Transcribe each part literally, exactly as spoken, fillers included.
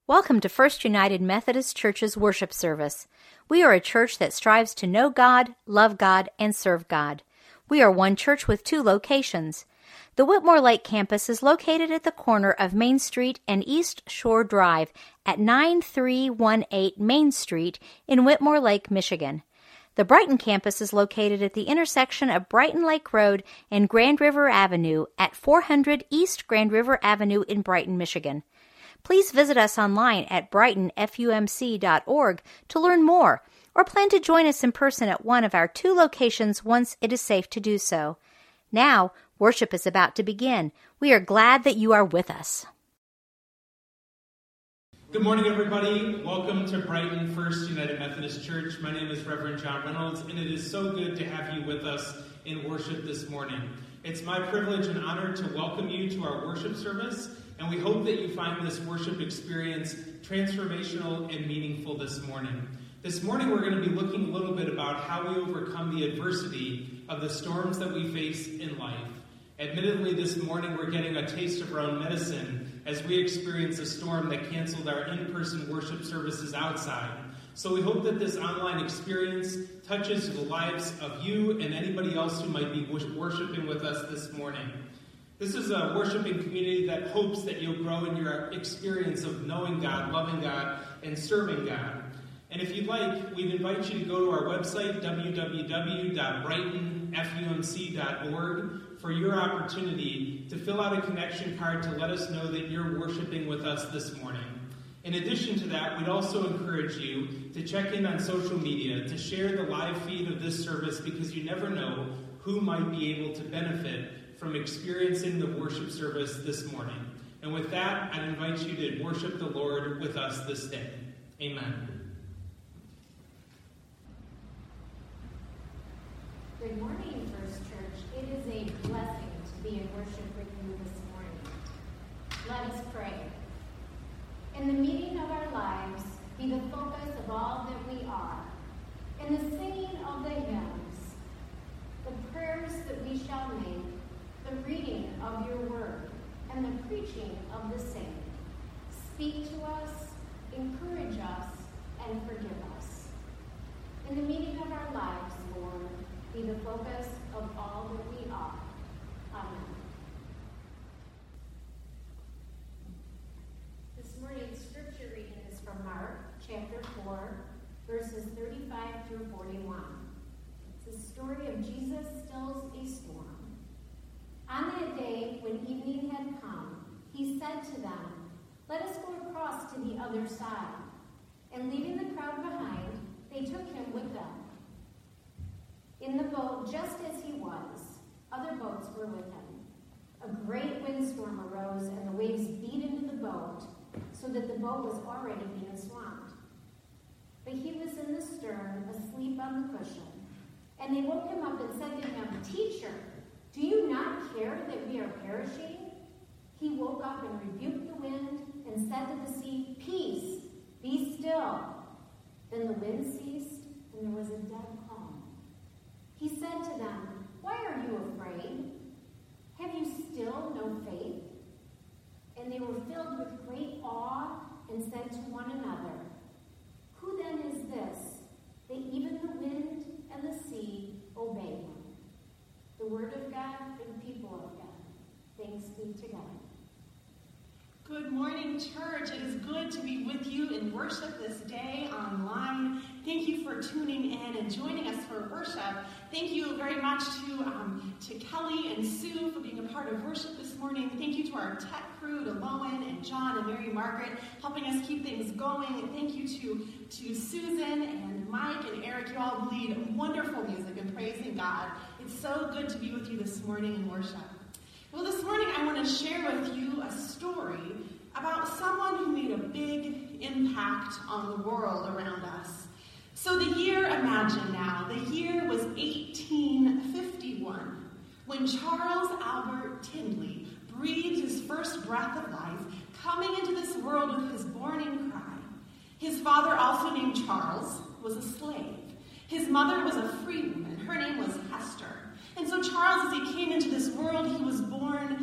Welcome to First United Methodist Church's worship service. We are a church that strives to know God, love God, and serve God. We are one church with two locations. The Whitmore Lake campus is located at the corner of Main Street and East Shore Drive at nine three one eight Main Street in Whitmore Lake, Michigan. The Brighton campus is located at the intersection of Brighton Lake Road and Grand River Avenue at four hundred East Grand River Avenue in Brighton, Michigan. Please visit us online at brighton f u m c dot org to learn more, or plan to join us in person at one of our two locations once it is safe to do so. Now, worship is about to begin. We are glad that you are with us. Good morning, everybody. Welcome to Brighton First United Methodist Church. My name is Reverend John Reynolds, and it is so good to have you with us in worship this morning. It's my privilege and honor to welcome you to our worship service, and we hope that you find this worship experience transformational and meaningful this morning. This morning, we're going to be looking a little bit about how we overcome the adversity of the storms that we face in life. Admittedly, this morning, we're getting a taste of our own medicine as we experience a storm that canceled our in-person worship services outside. So we hope that this online experience touches the lives of you and anybody else who might be worshiping with us this morning. This is a worshiping community that hopes that you'll grow in your experience of knowing God, loving God, and serving God. And if you'd like, we'd invite you to go to our website, w w w dot brighton f u m c dot org, for your opportunity to fill out a connection card to let us know that you're worshiping with us this morning. In addition to that, we'd also encourage you to check in on social media, to share the live feed of this service, because you never know who might be able to benefit from experiencing the worship service this morning. And with that, I invite you to worship the Lord with us this day. Amen. Good morning, First Church. It is a blessing to be in worship with you this morning. Let us pray. In the meeting of our lives, be the focus of all that we are. In the singing of the hymns, the prayers that we shall make, the reading of your word, and the preaching of the same. Speak to us, encourage us, and forgive us. In the meeting of our lives, Lord, be the focus of all that we are. Amen. This morning's scripture reading is from Mark chapter four, verses thirty-five through forty-one. It's the story of Jesus stills a storm. On that day, when evening had come, he said to them, "Let us go across to the other side." And leaving the crowd behind, they took him with them. In the boat, just as he was, other boats were with him. A great windstorm arose, and the waves beat into the boat, so that the boat was already being swamped. But he was in the stern, asleep on the cushion. And they woke him up and said to him, "Teacher, do you not care that we are perishing?" He woke up and rebuked the wind and said to the sea, "Peace, be still." Then the wind ceased, and there was a dead calm. He said to them, "Why are you afraid? Have you still no faith?" And they were filled with great awe and said to one another, "Who then is this, that even the wind and the sea obey him?" The word of God for the people of God. Thanks be to God. Good morning, church. It is good to be with you in worship this day online. Thank you for tuning in and joining us for worship. Thank you very much to, um, to Kelly and Sue for being a part of worship this morning. Thank you to our tech crew, to Lowen and John and Mary Margaret, helping us keep things going. And thank you to, to Susan and Mike and Eric. You all lead wonderful music and praising God. It's so good to be with you this morning in worship. Well, this morning I want to share with you a story about someone who made a big impact on the world around us. So the year, imagine now, the year was eighteen fifty-one, when Charles Albert Tindley breathed his first breath of life, coming into this world with his born-in cry. His father, also named Charles, was a slave. His mother was a free woman. Her name was Hester. And so Charles, as he came into this world, he was born free.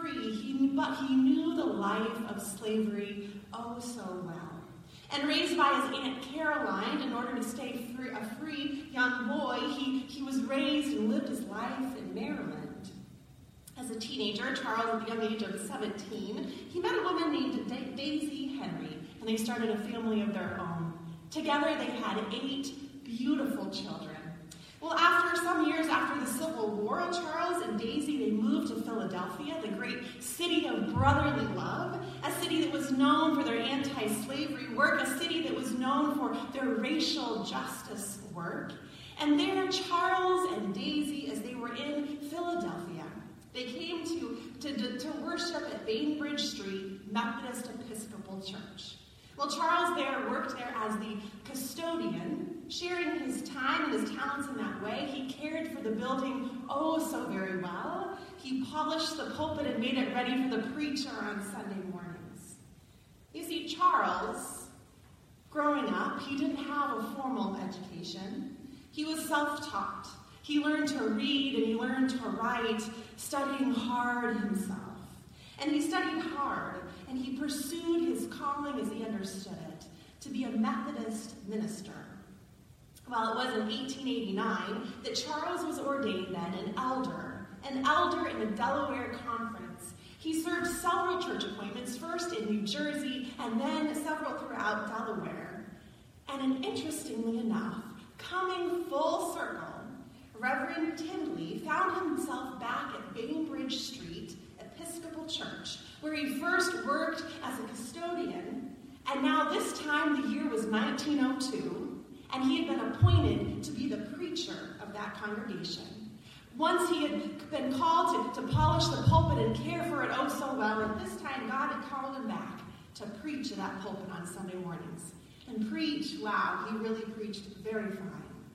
free, he, but he knew the life of slavery oh so well. And raised by his Aunt Caroline in order to stay free, a free young boy, he, he was raised and lived his life in Maryland. As a teenager, Charles, at the young age of seventeen, he met a woman named da- Daisy Henry, and they started a family of their own. Together, they had eight beautiful children. Well, after some years after the Civil War, Charles and Daisy, they moved to Philadelphia, the great city of brotherly love, a city that was known for their anti-slavery work, a city that was known for their racial justice work. And there, Charles and Daisy, as they were in Philadelphia, they came to, to, to worship at Bainbridge Street Methodist Episcopal Church. Well, Charles there worked there as the custodian, sharing his time and his talents in that way. He cared for the building oh so very well. He polished the pulpit and made it ready for the preacher on Sunday mornings. You see, Charles, growing up, he didn't have a formal education. He was self-taught. He learned to read and he learned to write, studying hard himself. And he studied hard, and he pursued his calling as he understood it, to be a Methodist minister. Well, it was in eighteen eighty-nine that Charles was ordained then an elder, an elder in the Delaware Conference. He served several church appointments, first in New Jersey, and then several throughout Delaware. And interestingly enough, coming full circle, Reverend Tindley found himself back at Bainbridge Street Episcopal Church, where he first worked as a custodian, and now this time the year was nineteen oh two, and he had been appointed to be the preacher of that congregation. Once he had been called to, to polish the pulpit and care for it oh so well, and this time God had called him back to preach at that pulpit on Sunday mornings. And preach, wow, he really preached very fine.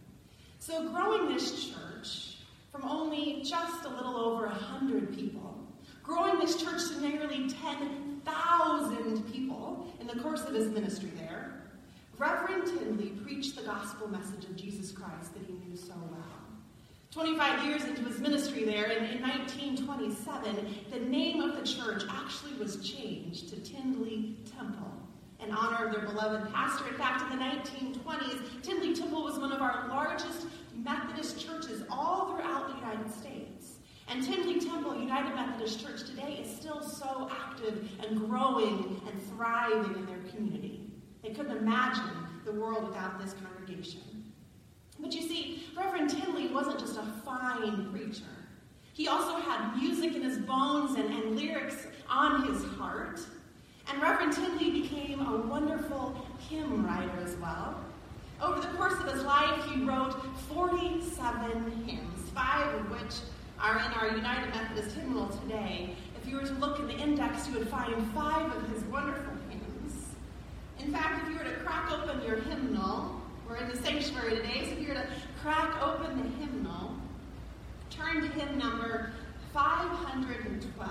So growing this church from only just a little over one hundred people, growing this church to nearly ten thousand people in the course of his ministry there, Reverend Tindley preached the gospel message of Jesus Christ that he knew so well. twenty-five years into his ministry there, in, in nineteen twenty-seven, the name of the church actually was changed to Tindley Temple, in honor of their beloved pastor. In fact, in the nineteen twenties, Tindley Temple was one of our largest Methodist churches all throughout the United States. And Tindley Temple United Methodist Church today is still so active and growing and thriving in their community. They couldn't imagine the world without this congregation. But you see, Reverend Tindley wasn't just a fine preacher. He also had music in his bones and, and lyrics on his heart. And Reverend Tindley became a wonderful hymn writer as well. Over the course of his life, he wrote forty-seven hymns, five of which are in our United Methodist hymnal today. If you were to look in the index, you would find five of his wonderful hymns. In fact, if you were to crack open your hymnal, we're in the sanctuary today, so if you were to crack open the hymnal, turn to hymn number five hundred twelve.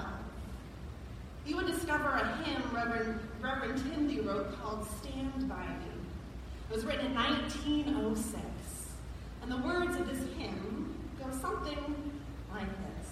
You would discover a hymn Reverend, Reverend Tindley wrote called Stand By Me. It was written in nineteen oh six. And the words of this hymn go something like this.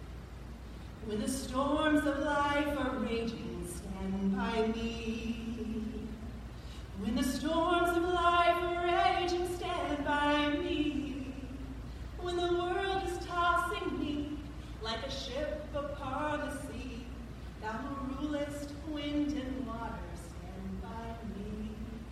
When the storms of life are raging, stand by me. When the storms of life are raging, stand by me. When the world is tossing me like a ship upon the sea, thou who rulest wind and water, stand by me.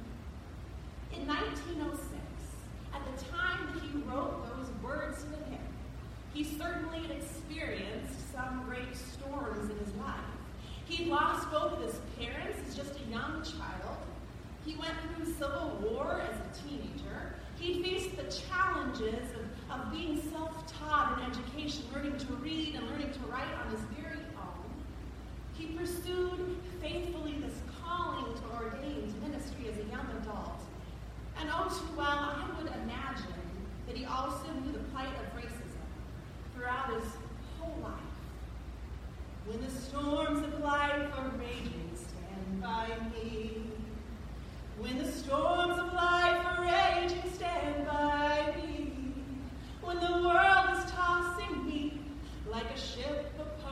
In nineteen oh six, at the time that he wrote those words to the hymn, he certainly had experienced some great storms in his life. He lost both of his parents as just a young child. He went through civil war as a teenager. He faced the challenges of, of being self-taught in education, learning to read and learning to write on his very own. He pursued faithfully this calling to ordained ministry as a young adult. And oh too well, I would imagine that he also knew the plight of racism throughout his whole life. When the storms of life are raging, stand by me. When the storms of life are raging, stand by me. When the world is tossing me like a ship upon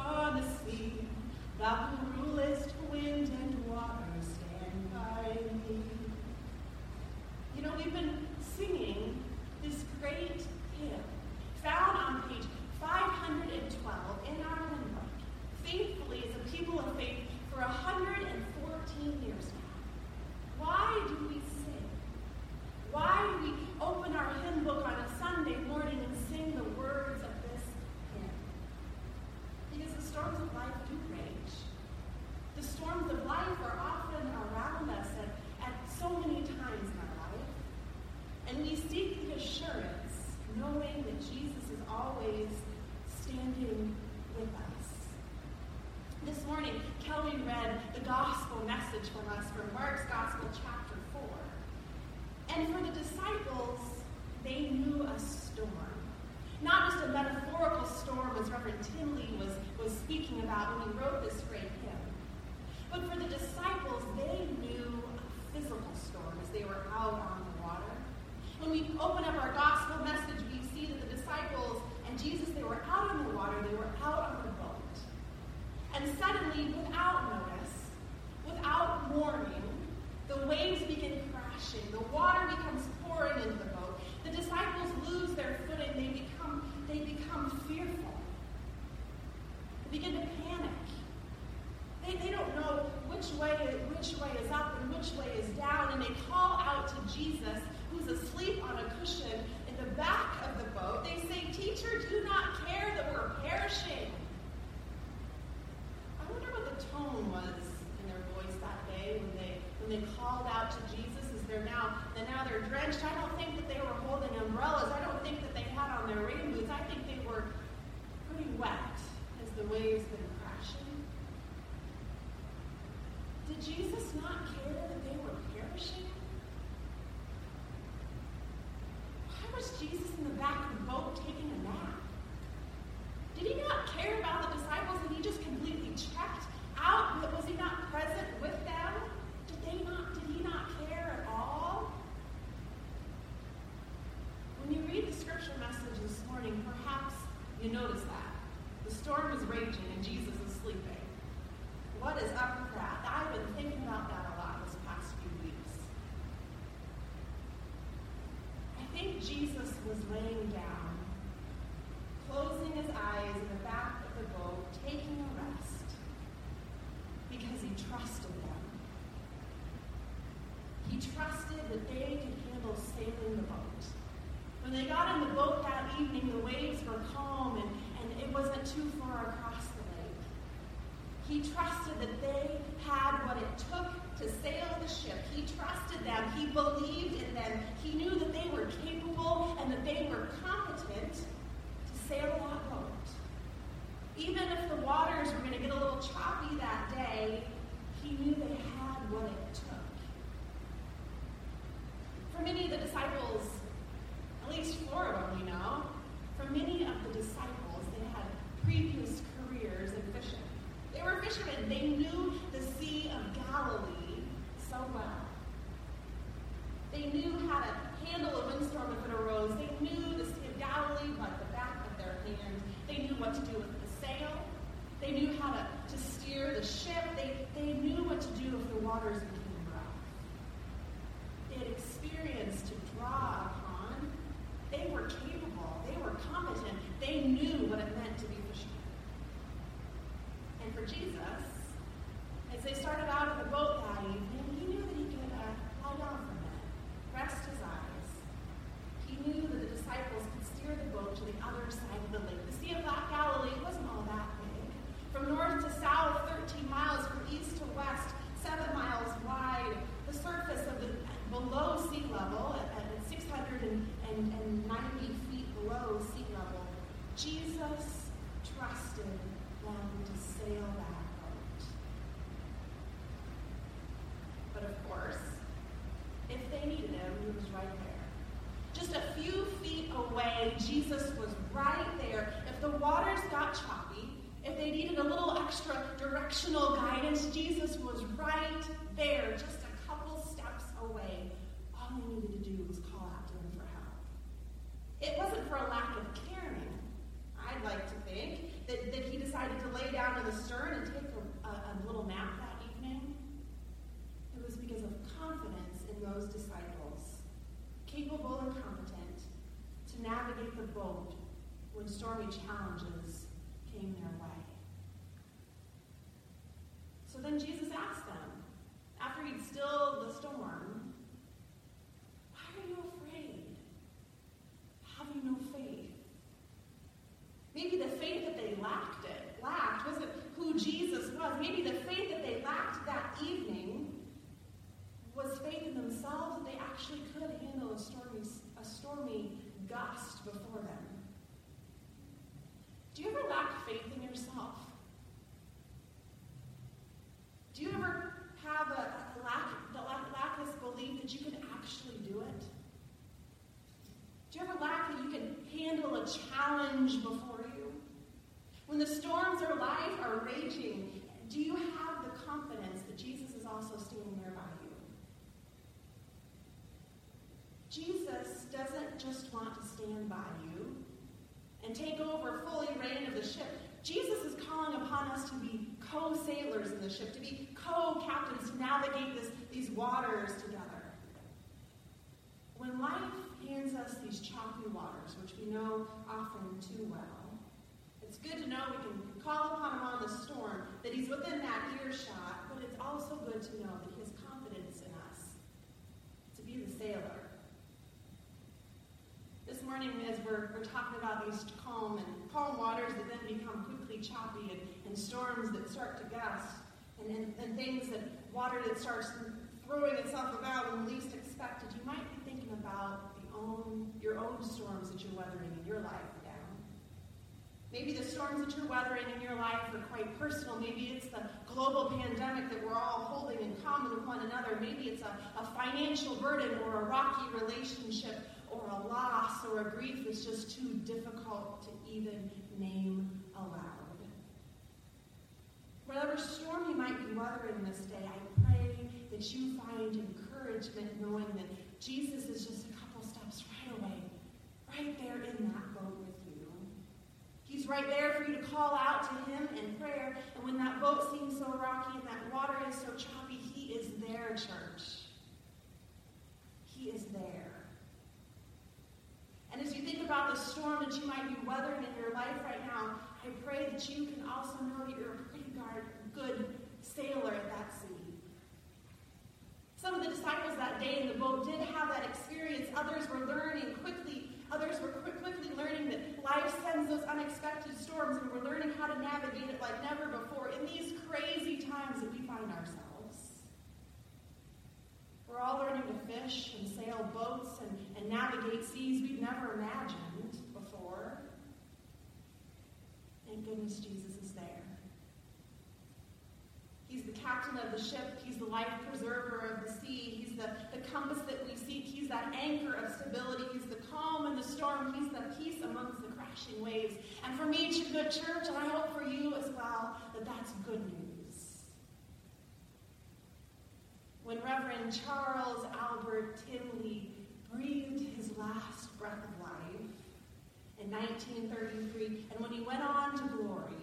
passage from us from Mark's Gospel, chapter four. And for the disciples, they knew a storm. Not just a metaphorical storm, as Reverend Tinley was, was speaking about when he wrote this great hymn. But for the disciples, they knew a physical storm as they were out on the water. When we open up our gospel message, we see that the disciples and Jesus, they were out on the water, they were out on the boat. And suddenly, without notice, without warning, the waves begin crashing. The water becomes pouring into the boat. The disciples lose their footing. They become, they become fearful. They begin to panic. They, they don't know which way, which way is up and which way is down. And they call out to Jesus, who's asleep on a cushion in the back of the boat. They say, "Teacher, do you not care that we're perishing?" I wonder what the tone was in their voice that day when they when they called out to Jesus as they're now, and now they're drenched. I don't think that they were holding umbrellas. I don't think that they had on their rain boots. I think they were pretty wet as the waves been crashing. Did Jesus not care that they were perishing? Why was Jesus in the back of the boat taking a nap? Did he not care about the disciples and he just completely checked out? Was he not present with them? Did they not, did he not care at all? When you read the scripture message this morning, perhaps you notice that. The storm is raging and Jesus is sleeping. What is up with that? I've been thinking about that a lot this past few weeks. I think Jesus was laying down, closing his eyes in the back of the boat, taking a rest, because he trusted them. He trusted that they could handle sailing the boat. When they got in the boat that evening, the waves were calm and, and it wasn't too far across the lake. He trusted that they had what it took to sail the ship. He trusted them. He believed in them. He knew that they were capable and that they were competent to sail that boat. Even if the waters were going to get a little choppy that day, he knew they had what it took. For many of the disciples, at least four of them we know, for many of the disciples, they had previous careers in fishing. They were fishermen. They knew the Sea of Galilee so well. They knew how to handle a windstorm if it arose. They knew the Sea of Galilee like the back of their hand. They knew what to do with the sail. They knew how to, to steer the ship. They, they knew what to do if the waters became rough. They had experience to draw upon. They were capable. They were competent. They knew what it meant to be fishermen. And for Jesus, as they started out in the boat that evening, he knew that he could uh, lie down for a minute, rest his eyes. He knew that the disciples could steer the boat to the other side of the lake. The Sea of Galilee wasn't all that big. From north to south, thirteen miles, from east to west, seven miles wide. The surface of the below sea level, at, at six hundred ninety feet below sea level, Jesus trusted them to sail that boat. But of course, if they needed him, he was right there. Just a few feet away, Jesus was right there. If the waters got choppy, if they needed a little extra directional guidance, Jesus was right there, just a couple steps away. All they needed to do was call out to him for help. It wasn't for a lack of caring, I'd like to think, that, that he decided to lay down in the stern and take a, a, a little nap that evening. It was because of confidence in those disciples, capable and competent to navigate the boat when stormy challenges came their way. So then Jesus asked them, after he'd stilled the storm, "Why are you challenge before you? When the storms of life are raging, do you have the confidence that Jesus is also standing there by you? Jesus doesn't just want to stand by you and take over fully reign of the ship. Jesus is calling upon us to be co-sailors in the ship, to be co-captains, to navigate this, these waters together. When life hands us these choppy waters, which we know often too well, it's good to know we can call upon him on the storm, that he's within that earshot, but it's also good to know that he has confidence in us to be the sailor. This morning, as we're, we're talking about these calm and calm waters that then become quickly choppy, and, and storms that start to gust, and, and, and things that water that starts throwing itself about when least expected, you might be thinking about the own your own storms that you're weathering in your life now. Maybe the storms that you're weathering in your life are quite personal. Maybe it's the global pandemic that we're all holding in common with one another. Maybe it's a, a financial burden or a rocky relationship, or a loss, or a grief that's just too difficult to even name aloud. Whatever storm you might be weathering this day, I pray that you find encouragement knowing that Jesus is just a couple steps right away, right there in that boat with you. He's right there for you to call out to him in prayer, and when that boat seems so rocky and that water is so choppy, he is there, church. He is there. And as you think about the storm that you might be weathering in your life right now, I pray that you can also know that you're a pretty good sailor at that sea. Some of the disciples that day in the boat did have that experience. Others were learning quickly. Others were quick, quickly learning that life sends those unexpected storms, and we're learning how to navigate it like never before in these crazy times that we find ourselves. We're all learning to fish and sail boats and, and navigate seas we've never imagined before. Thank goodness Jesus is there. He's the captain of the ship. He's the life preserver of the sea. He's the, the compass that we seek. He's that anchor of stability. He's the calm in the storm. He's the peace amongst the crashing waves. And for me, good church, and I hope for you as well, that that's good news. When Reverend Charles Albert Tindley breathed his last breath of life in nineteen thirty-three, and when he went on to glory,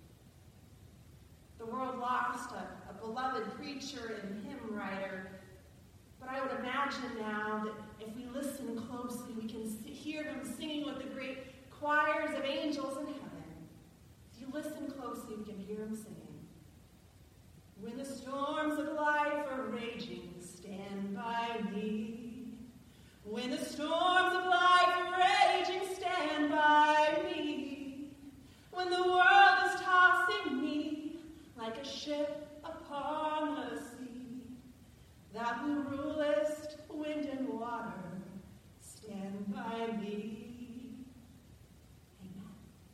the world lost a, a beloved preacher and hymn writer. But I would imagine now that if we listen closely, we can see, hear him singing with the great choirs of angels in heaven. If you listen closely, we can hear him singing. When the storms of life are raging, stand by me. When the storms of life are raging, stand by me. When the world is tossing me like a ship upon the sea, thou who rulest wind and water, stand by me. Amen.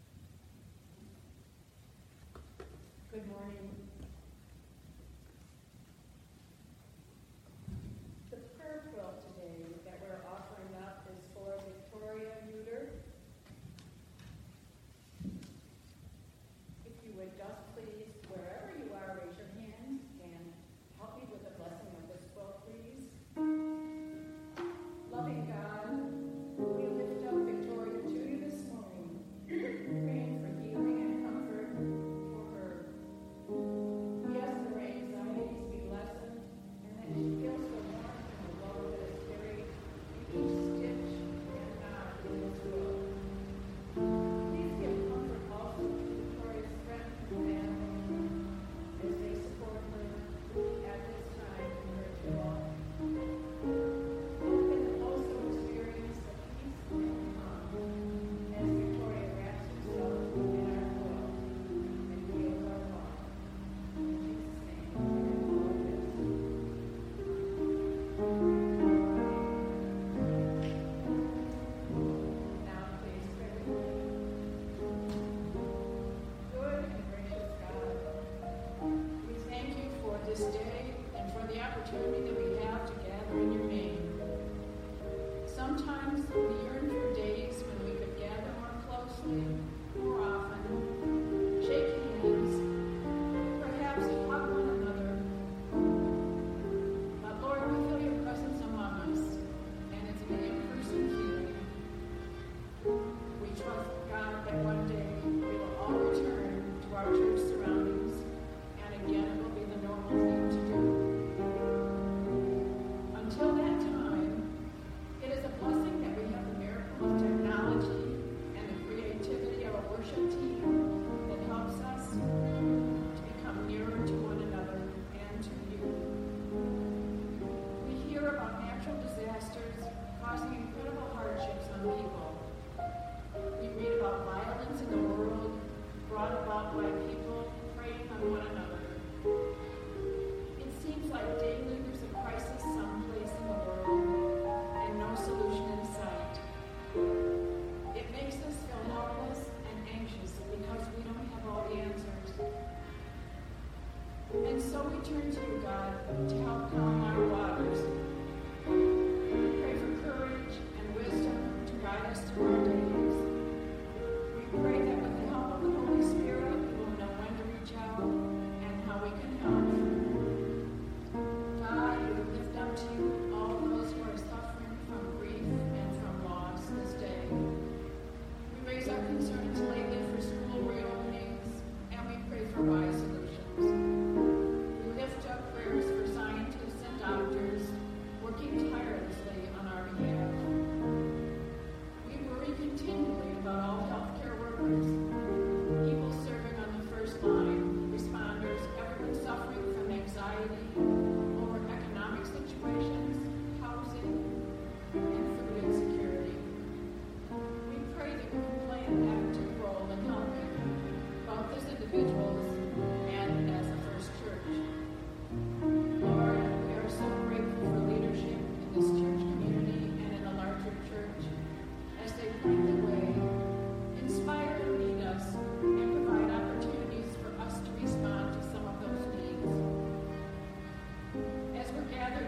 Good morning. The prayer quilt today that we're offering up is for Victoria Reuter. If you would just please, wherever you are, raise your hand and help me with the blessing of this quilt, please. Loving God, we lift up Victoria to you this morning, praying for healing and comfort for her. We ask that her anxieties be lessened and that she feels the warmth and the love that is carried in each stitch and knot in this quilt. Please give comfort also to Victoria's friends and family as they support her at this time in her joy. Hope and also experience the peace and calm as Victoria wraps herself in our quilt and feels our love. In Jesus' name, we pray all of this. Now please pray with me. Good and gracious God, we thank you for this day and for the opportunity that we have to gather in your name. Sometimes we yearn for days when we could gather more closely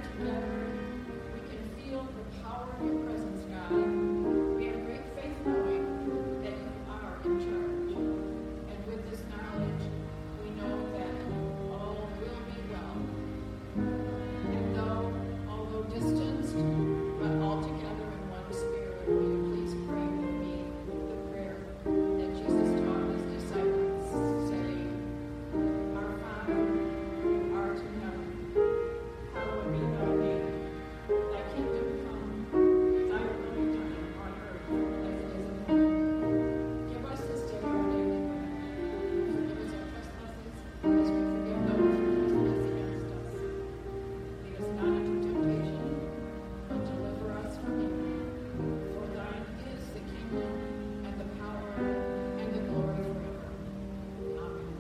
together, we can feel the power of your presence, God. We have great faith knowing that you are in charge. And with this knowledge, we know that all will be well. And though, although distanced, but all together in one spirit, will you please pray with me the prayer that Jesus taught his disciples, saying, Our Father, who art in heaven, hallowed be thy name. Thy kingdom come, thy will be done on earth as it is in heaven. Give us this day our daily bread. Forgive us our trespasses, as we forgive those who trespass against us. Lead us not into temptation, but deliver us from evil. For thine is the kingdom, and the power, and the glory forever. Amen.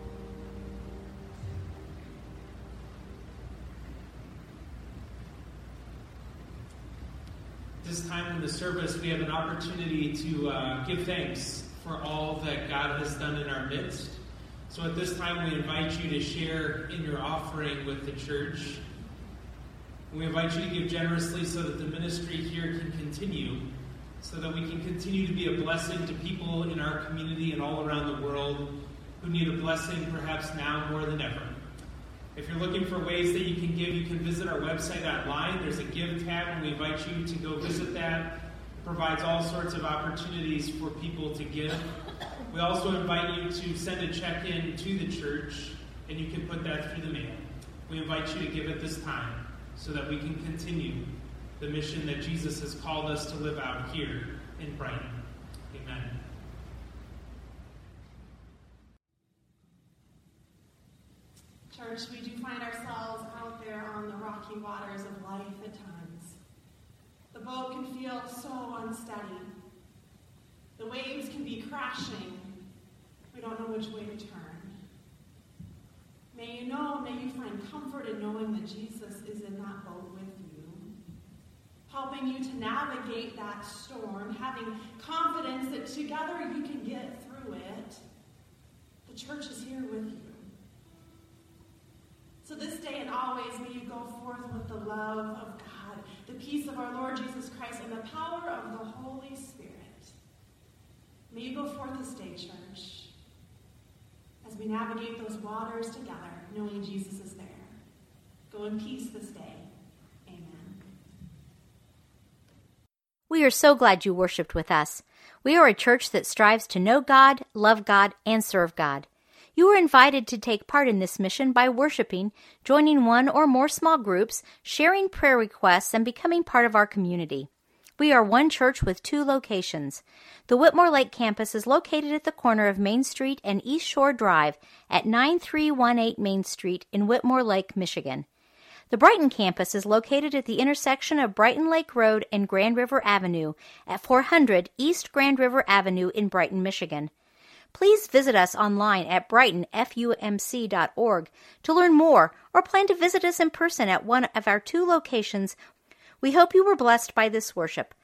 This time in the service, we have an opportunity to uh, give thanks for all that God has done in our midst. So at this time, we invite you to share in your offering with the church. We invite you to give generously so that the ministry here can continue, so that we can continue to be a blessing to people in our community and all around the world who need a blessing perhaps now more than ever. If you're looking for ways that you can give, you can visit our website online. There's a Give tab, and we invite you to go visit that. It provides all sorts of opportunities for people to give. We also invite you to send a check in to the church, and you can put that through the mail. We invite you to give at this time so that we can continue the mission that Jesus has called us to live out here in Brighton. Amen. Church, we do find ourselves out there on the rocky waters of life at times. The boat can feel so unsteady. The waves can be crashing. We don't know which way to turn. May you know, may you find comfort in knowing that Jesus is in that boat with you, helping you to navigate that storm, having confidence that together you can get through it. The church is here with you. So this day and always, may you go forth with the love of God, the peace of our Lord Jesus Christ, and the power of the Holy Spirit. May you go forth this day, church, as we navigate those waters together, knowing Jesus is there. Go in peace this day. Amen. We are so glad you worshiped with us. We are a church that strives to know God, love God, and serve God. You are invited to take part in this mission by worshiping, joining one or more small groups, sharing prayer requests, and becoming part of our community. We are one church with two locations. The Whitmore Lake campus is located at the corner of Main Street and East Shore Drive at nine three one eight Main Street in Whitmore Lake, Michigan. The Brighton campus is located at the intersection of Brighton Lake Road and Grand River Avenue at four hundred East Grand River Avenue in Brighton, Michigan. Please visit us online at brighton f u m c dot org to learn more or plan to visit us in person at one of our two locations. We hope you were blessed by this worship.